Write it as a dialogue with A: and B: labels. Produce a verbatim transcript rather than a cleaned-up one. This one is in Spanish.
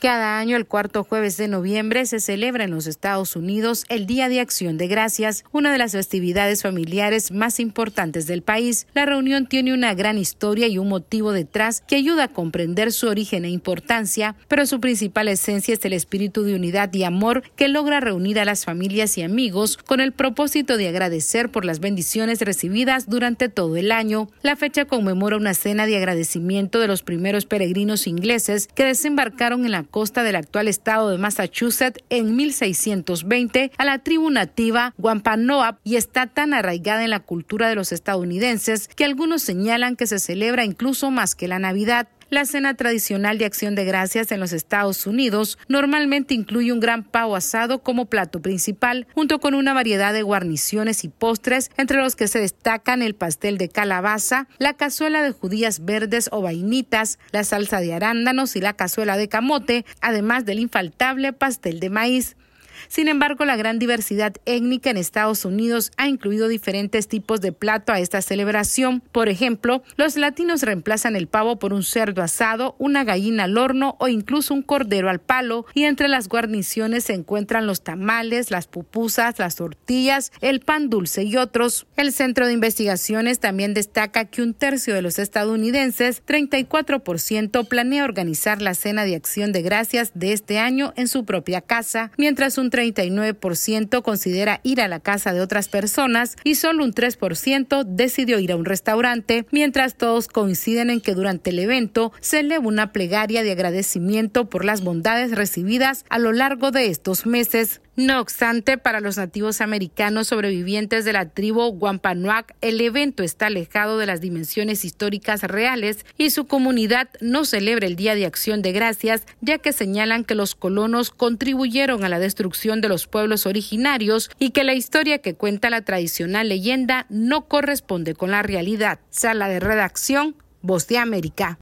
A: Cada año, el cuarto jueves de noviembre, se celebra en los Estados Unidos el Día de Acción de Gracias, una de las festividades familiares más importantes del país. La reunión tiene una gran historia y un motivo detrás que ayuda a comprender su origen e importancia, pero su principal esencia es el espíritu de unidad y amor que logra reunir a las familias y amigos con el propósito de agradecer por las bendiciones recibidas durante todo el año. La fecha conmemora una cena de agradecimiento de los primeros peregrinos ingleses que desembarcaron en la costa del actual estado de Massachusetts en mil seiscientos veinte a la tribu nativa Wampanoag, y está tan arraigada en la cultura de los estadounidenses que algunos señalan que se celebra incluso más que la Navidad. La cena tradicional de Acción de Gracias en los Estados Unidos normalmente incluye un gran pavo asado como plato principal, junto con una variedad de guarniciones y postres, entre los que se destacan el pastel de calabaza, la cazuela de judías verdes o vainitas, la salsa de arándanos y la cazuela de camote, además del infaltable pastel de maíz. Sin embargo, la gran diversidad étnica en Estados Unidos ha incluido diferentes tipos de plato a esta celebración. Por ejemplo, los latinos reemplazan el pavo por un cerdo asado, una gallina al horno o incluso un cordero al palo, y entre las guarniciones se encuentran los tamales, las pupusas, las tortillas, el pan dulce y otros. El Centro de Investigaciones también destaca que un tercio de los estadounidenses, treinta y cuatro por ciento, planea organizar la cena de Acción de Gracias de este año en su propia casa, mientras un treinta y nueve por ciento considera ir a la casa de otras personas y solo un tres por ciento decidió ir a un restaurante, mientras todos coinciden en que durante el evento se eleva una plegaria de agradecimiento por las bondades recibidas a lo largo de estos meses. No obstante, para los nativos americanos sobrevivientes de la tribu Wampanoag, el evento está alejado de las dimensiones históricas reales y su comunidad no celebra el Día de Acción de Gracias, ya que señalan que los colonos contribuyeron a la destrucción de los pueblos originarios y que la historia que cuenta la tradicional leyenda no corresponde con la realidad. Sala de redacción, Voz de América.